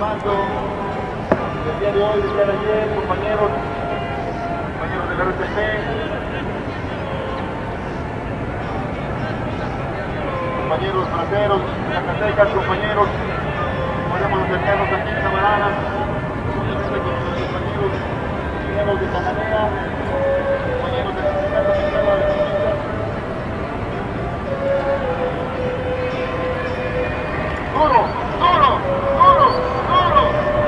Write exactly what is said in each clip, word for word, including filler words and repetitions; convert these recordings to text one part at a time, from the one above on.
trabajando el día de hoy, el día de ayer, compañeros, compañeros del R T P, compañeros braceros, Zacatecas, compañeros, podemos acercarnos aquí, camaradas, con nuestros compañeros mineros de Cananea, compañeros del Sindicato Mexicano de Electricistas. ¡Duro! ¡Duro! ¡Duro! ¡Duro!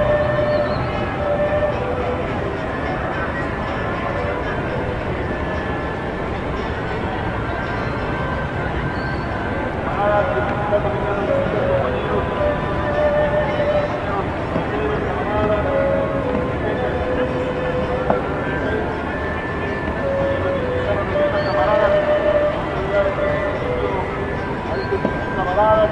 Camaradas del Sindicato Mexicano de Electricistas, compañeros, camaradas,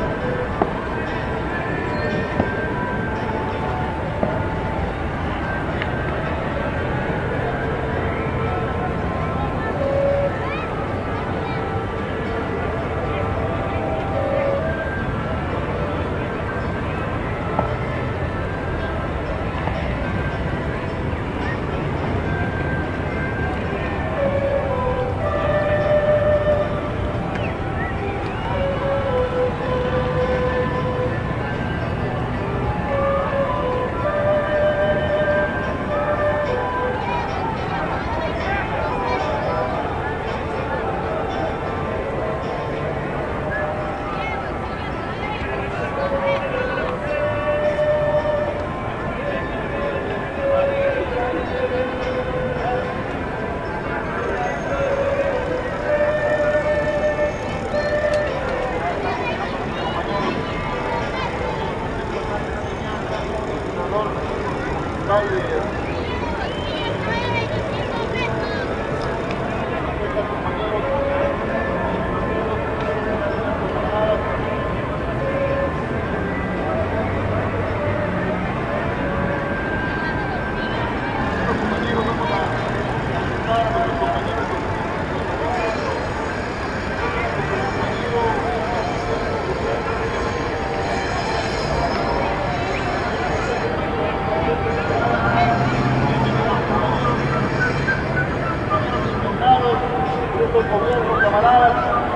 estos gobiernos, camaradas,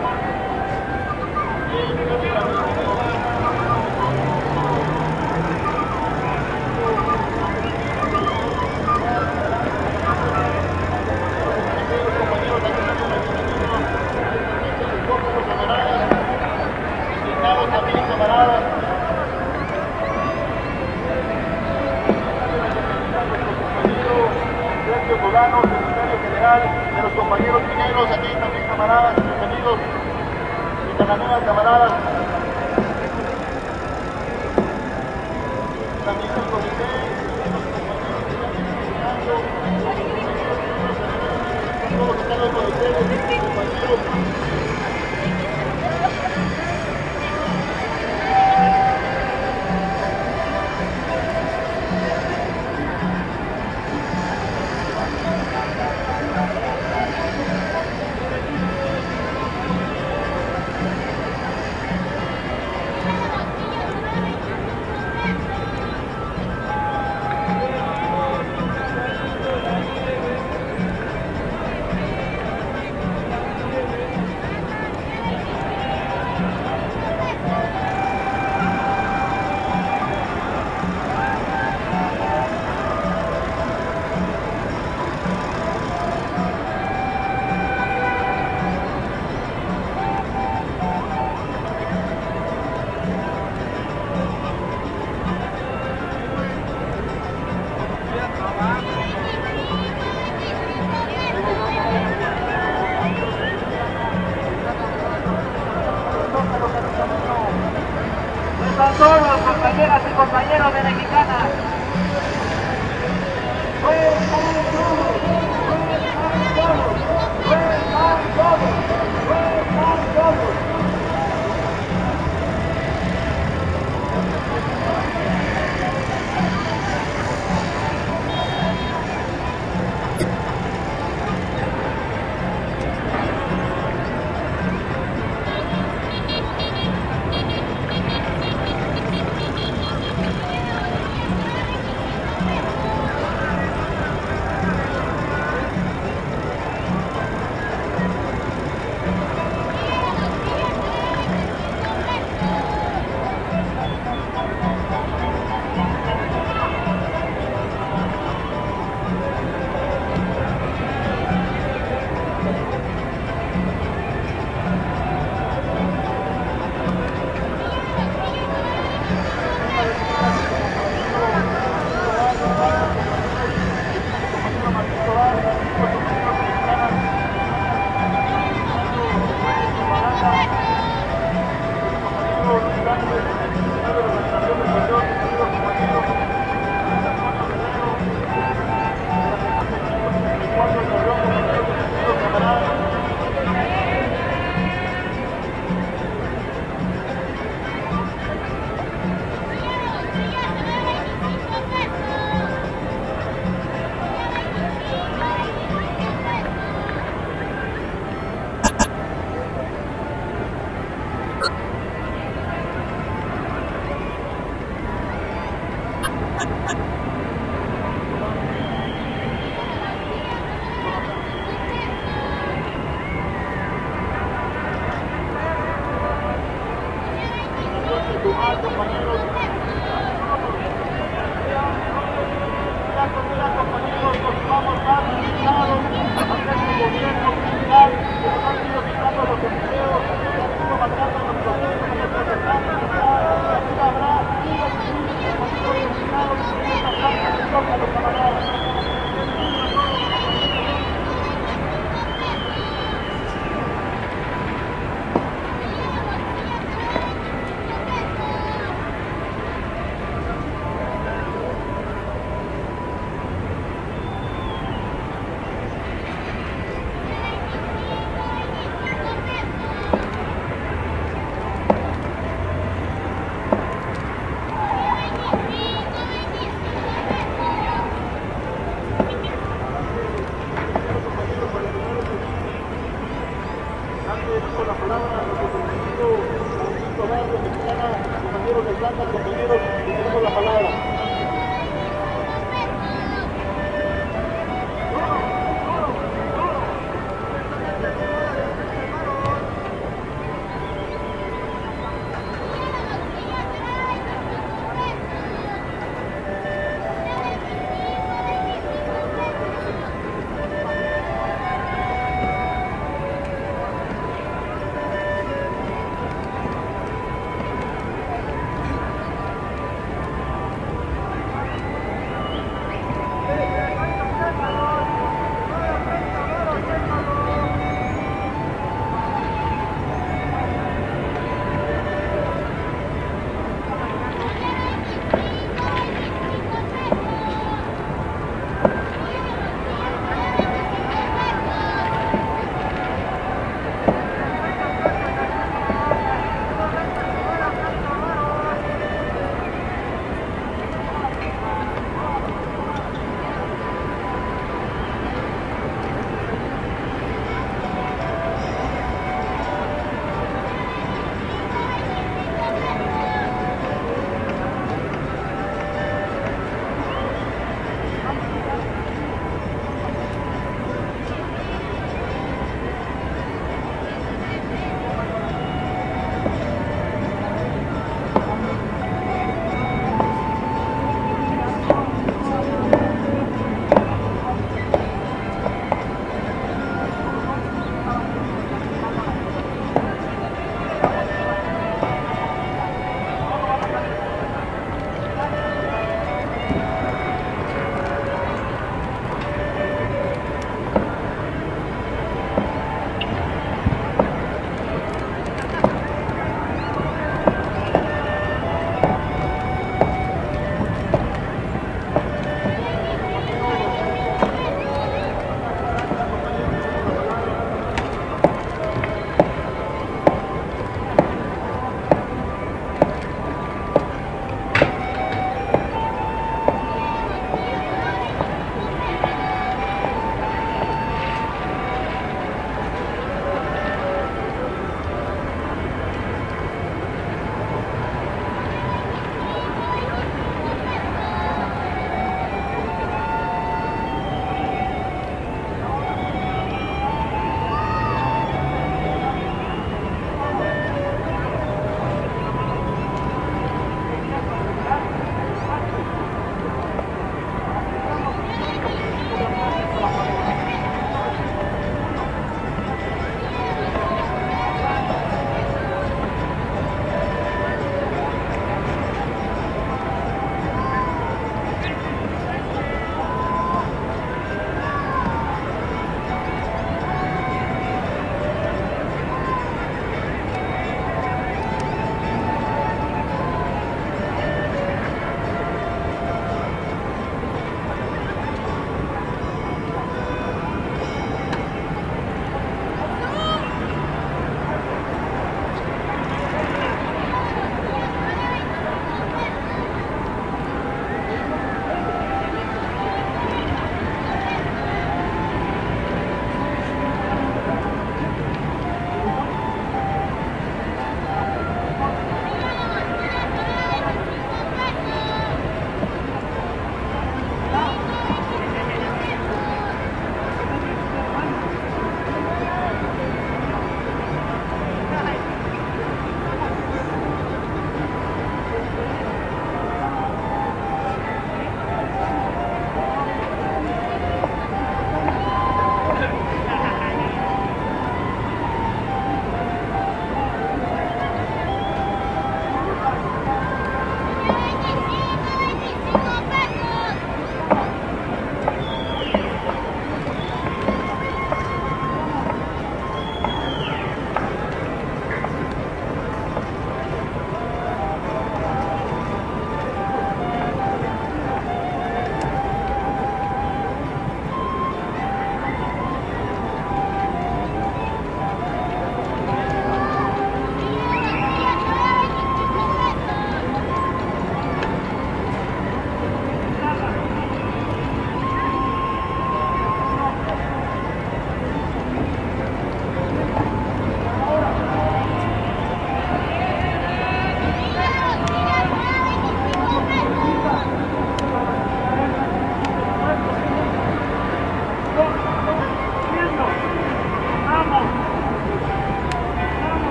también, camaradas, Sergio Solano, secretario general de los compañeros mineros, aquí también, camaradas, bienvenidos, de Cananea, camaradas, también el comité, los compañeros que están gestionando, todos están los comités, compañeros. Son todos compañeras y compañeros de Mexicana.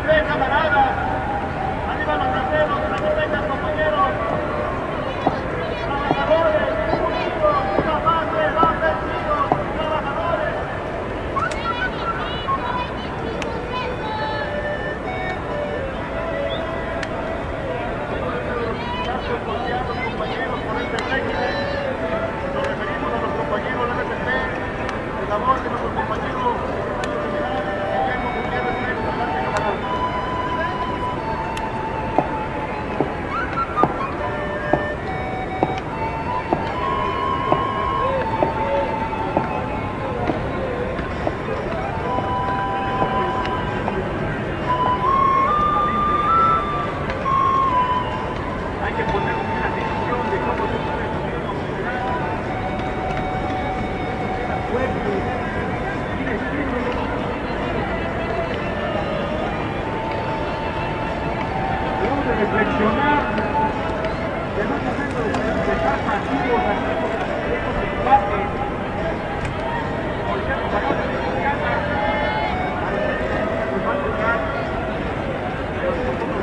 Zacatecas, camaradas. Arriba los traseros, Zacatecas, compañeros. Trabajadores, unidos, una base, dos vencidos, trabajadores. Gracias por guiar a los compañeros por este régimen. Nos referimos a los compañeros del M P P, de labor de nuestros compañeros Guillermo Gutiérrez Pérez, adelante, camaradas. Hay que poner una decisión de cómo se puede debemos de reflexionar que no es momento de estar pasivos haciendo estos embates. Por ejemplo, para la mexicana, a veces nos va a tocar, pero nosotros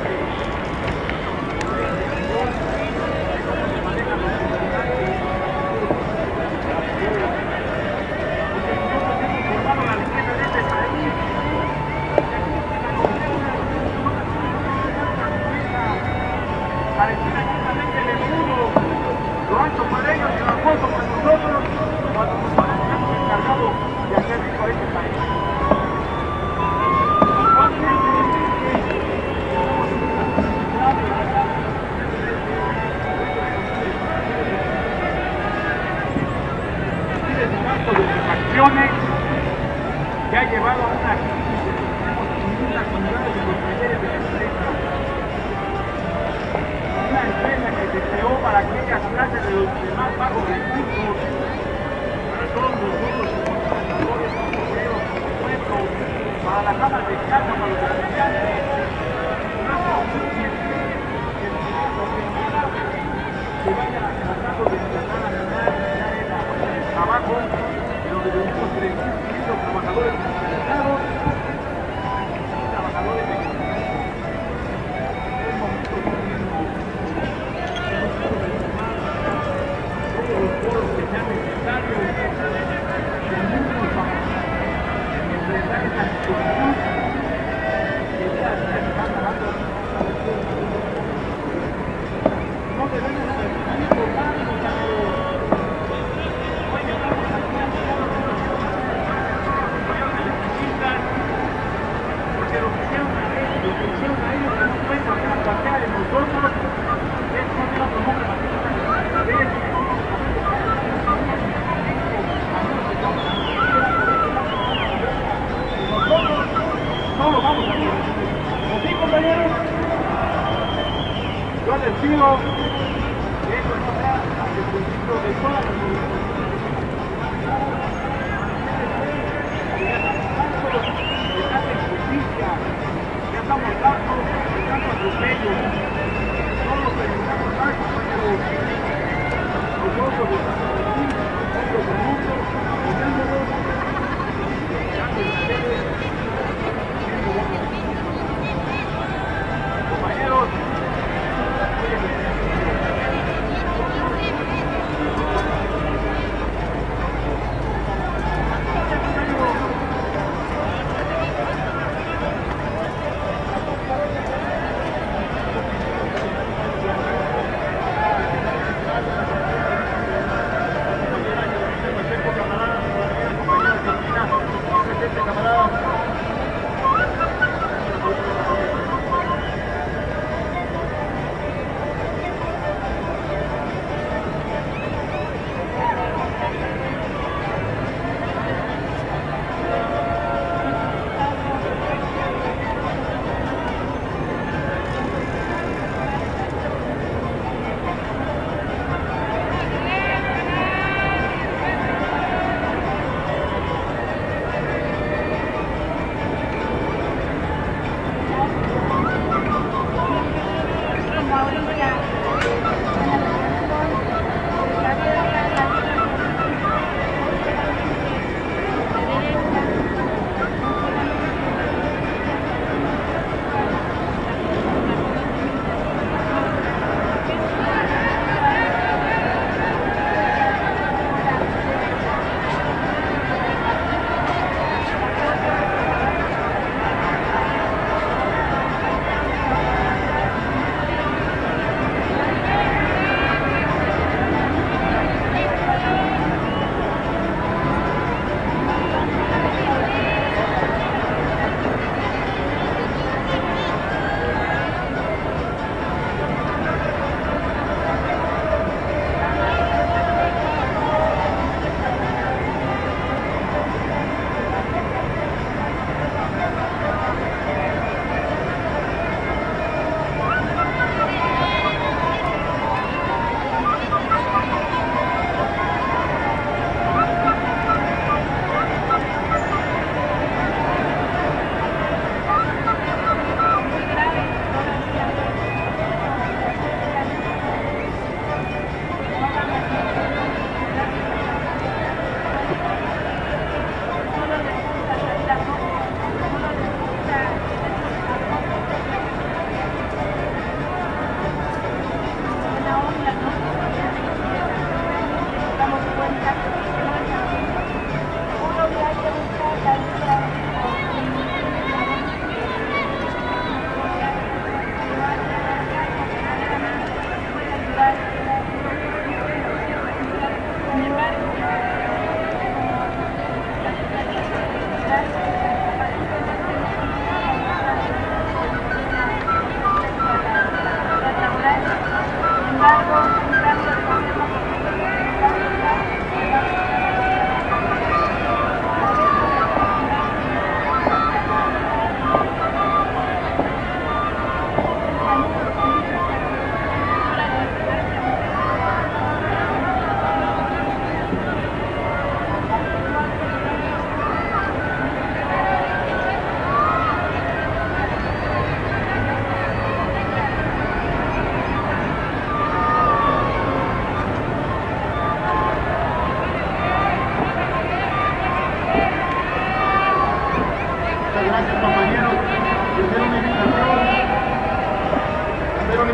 pareciera justamente el escudo, lo ancho para ellos y lo corto para nosotros, cuando nosotros hemos encargado de hacer rico este país. Miles de gastos de sus acciones que ha llevado a una crisis que tenemos en las unidades de los talleres de la empresa. Una empresa que se creó para aquellas clases de los de más bajos recursos, para todos nosotros como trabajadores, como obreros, como pueblo, para la cama de casa, para los estudiantes. No se vaya tratando de tratar a ganar el trabajo, pero debemos recibir los trabajadores especializados y trabajadores de todos los foros que sean necesarios para enfrentar esta situación que ya se está acabando. No debemos seguir votando, amigos. Hoy estamos aquí apoyando a los compañeros electricistas, porque lo que hicieron a ellos, lo que hicieron a ellos que no pueden hacer la cuartera de nosotros, es no tener otro nombre más que esta vez. Nosotros no lo vamos a hacer. ¿Sí, compañeros? Yo les pido que esto no sea hasta el principio de todas las organizaciones. De tanta injusticia, ya estamos hartos de tanto atropello. No nos permitamos más, compañeros. Nosotros estamos aquí, nosotros del mundo, apoyándolos, esperando en ustedes. Compañeros, voy a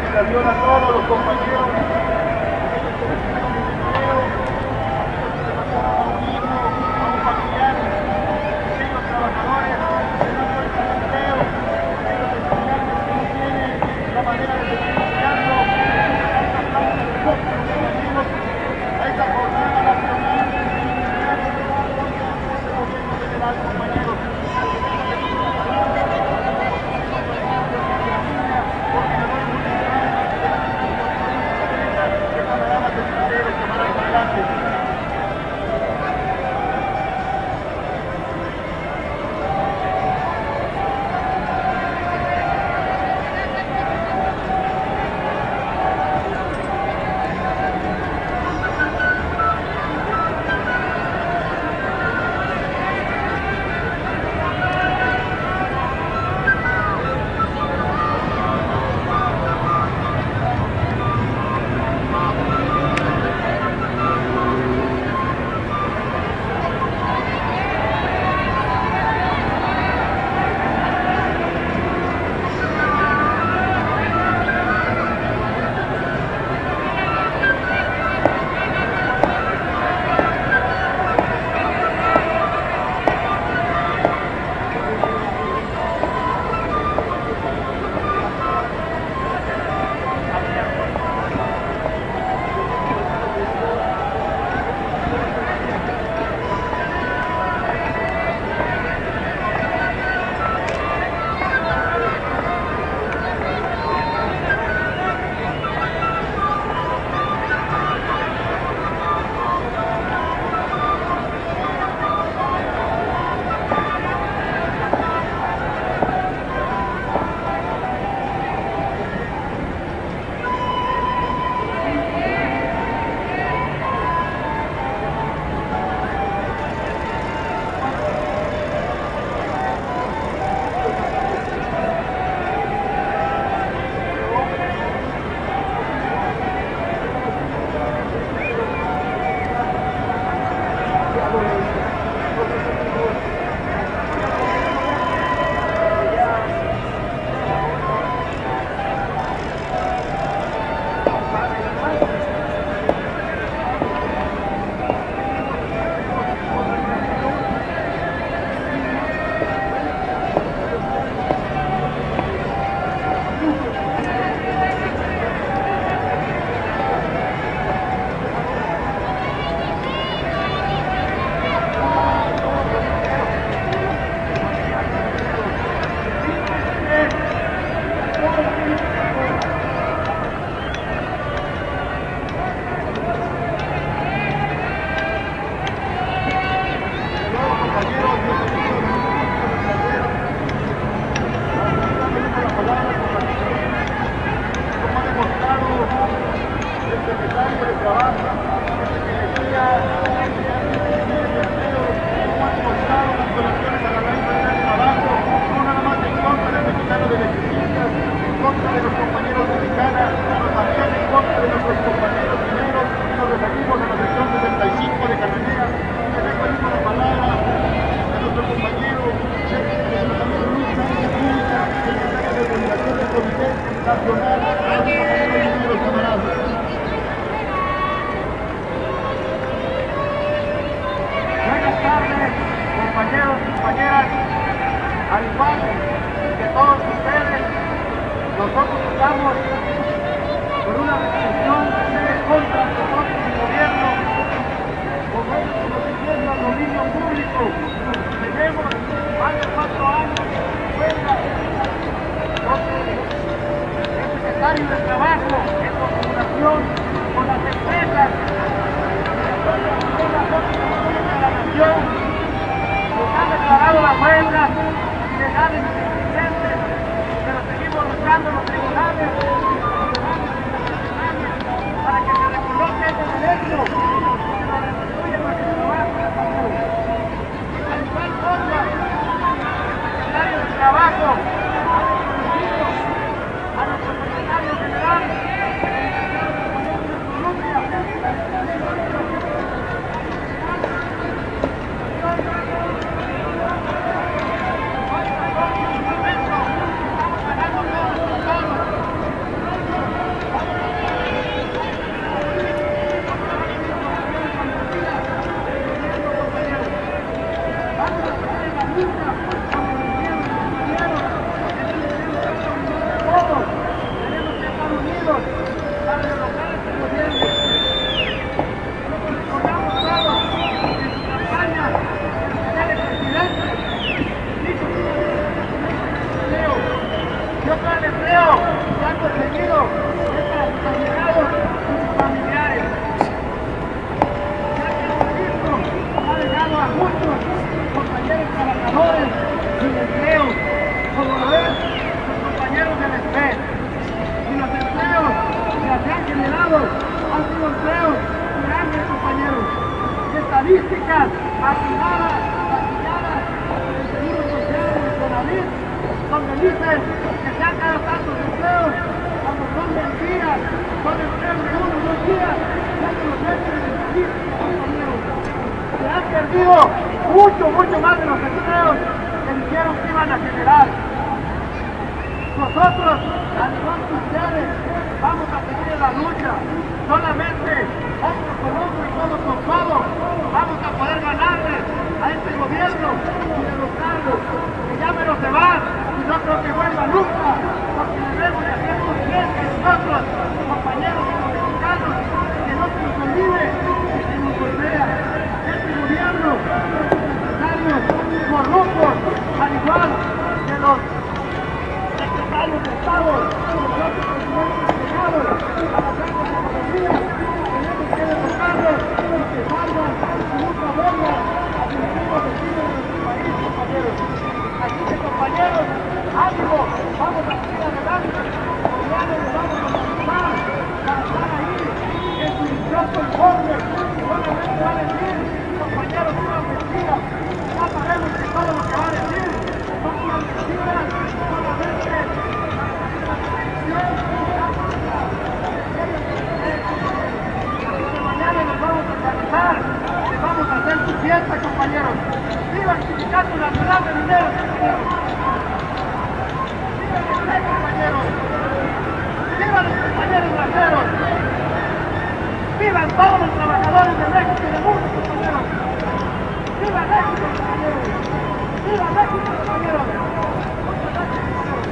invitación a todos los compañeros. Al igual que todos ustedes, nosotros estamos por una resolución que se ve contra nosotros el gobierno, como es protegiendo al dominio público. Tenemos más de cuatro años de huelga, donde el secretario de Trabajo, en coordinación con las empresas, con las organizaciones de la nación, nos han declarado la huelga ilegales y inexistentes, pero seguimos luchando en los tribunales para que se reconozca ese derecho y se lo restituya para que el trabajo se pagó. Al igual forma, el secretario de deseo que han perseguido estas allegados y sus familiares. Ya que el ministro ha dejado a muchos compañeros trabajadores sin empleo, como lo es los compañeros del E S P E. Y los empleos que se han generado han sido empleos grandes, compañeros. Estadísticas afinadas, maquilladas por el Seguro Social de Conavit, donde dicen que se han creado tantos empleos, cuando son mentiras, son empleos de uno o dos días, ya que los hechos de estadísticas, compañeros. Se han perdido mucho, mucho más de los empleos que dijeron que iban a generar. Nosotros, al igual que ustedes, vamos a seguir en la lucha. Solamente hombro con hombro y codo con codo vamos a poder ganarle a este gobierno y derrotarlo. Que ya menos se va y no creo que vuelva nunca, porque debemos de hacer conciencia nosotros, compañeros mexicanos, que no se nos olvide que se nos golpea. Este gobierno, estos empresarios corruptos, al igual que los secretarios de Estado, los otros presidentes llegados a las grandes economías, tenemos que derrotarlos y que salgan sin otra forma a dirigir los destinos de nuestro país, compañeros. Así que, compañeros, ánimo, vamos a seguir adelante, ya no nos vamos a movilizar para estar ahí en su dichoso informe, que solamente va a decir, compañeros, unas mentiras. Ya sabemos que todo lo que va a decir son unas mentiras, solamente mañana nos vamos a organizar, les vamos a hacer su fiesta, compañeros. ¡Viva el Sindicato Nacional de Mineros, compañeros! ¡Viva el E S P E, compañeros! ¡Viva los compañeros braceros! ¡Vivan todos los trabajadores de México y del mundo, compañeros! ¡Viva México, compañeros! ¡Viva México, compañeros! Muchas gracias, compañeros.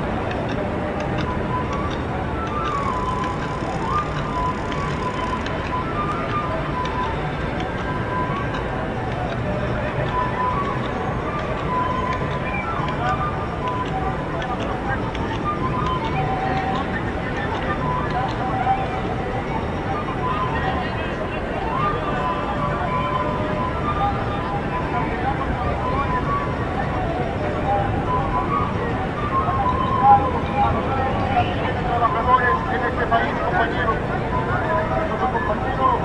Trabajadores en este país, compañeros, nuestros compañeros.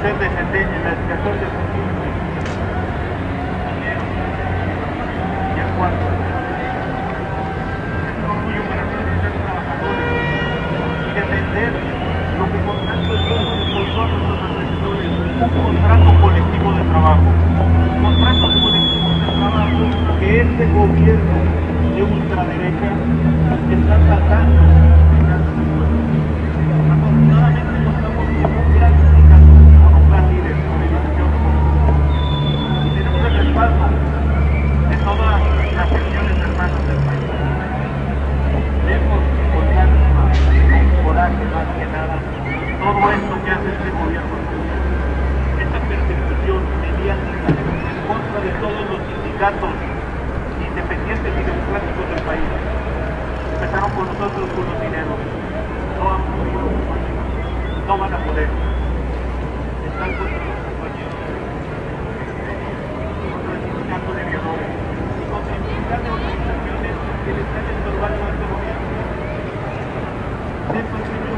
ser descendencia, la educación de sus hijos. Y el cuarto, es un orgullo para nosotros ser trabajadores y defender lo que con tanto esfuerzo impulsó a nuestros antecesores, un contrato colectivo de trabajo. Contratos colectivos de trabajo que este gobierno de ultraderecha está tratando de darse de vuelta. Afortunadamente contamos con un gran sindicato, con un gran líder, con el licenciado y tenemos el respaldo de todas las secciones hermanas del país. Debemos con calma, con coraje más que nada, todo esto que hace este gobierno. Esta persecución mediática en contra de todos los sindicatos independientes y democráticos del país. Empezaron con nosotros con los dineros. No han podido, no van a poder. Están contra los compañeros, contra el sindicato de aviadores y contra el sindicato de organizaciones que le están estorbando a este gobierno. Sepan, señor,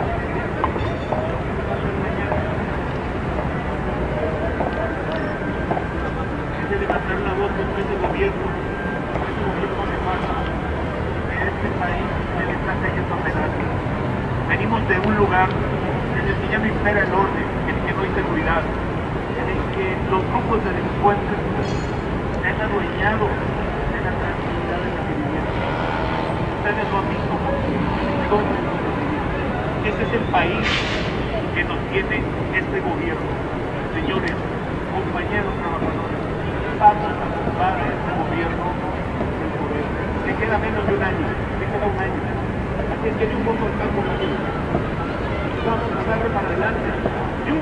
es de levantar la voz contra este gobierno, contra este gobierno de pasa, que este país se le está cayendo a pedazos. Venimos de un lugar en el que ya no impera el orden, en el que no hay seguridad, en el que los grupos de delincuentes se han adueñado de la tranquilidad de la vivienda. Ustedes lo han visto, todos lo han visto. Ese es el país que nos tiene este gobierno. Señores, compañeros trabajadores, vamos a ocupar a este gobierno del poder. Le queda menos de un año, le queda un año. Así es que de un poco está por la vida. Vamos a darle para adelante. ¡Yum!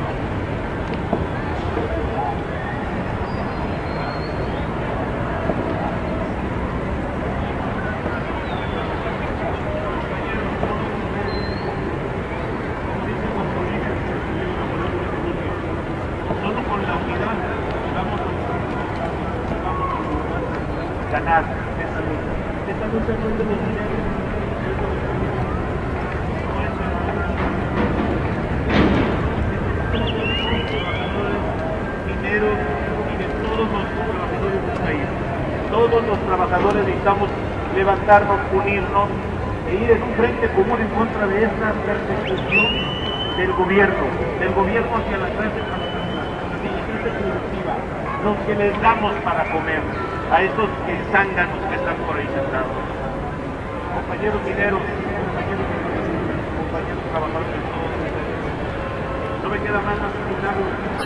Solo con la unidad vamos a, vamos a ganar esta lucha. Esta lucha no es de los dineros. Y de todos los trabajadores del país. Todos los trabajadores necesitamos levantarnos, unirnos e ir en un frente común en contra de esta persecución del gobierno, del gobierno hacia la clase trabajadora, hacia la clase productiva, los que les damos para comer, a esos que zánganos que están por ahí sentados. Compañeros mineros, compañeros compañeros trabajadores de todos ustedes. No me queda más que escucharlos.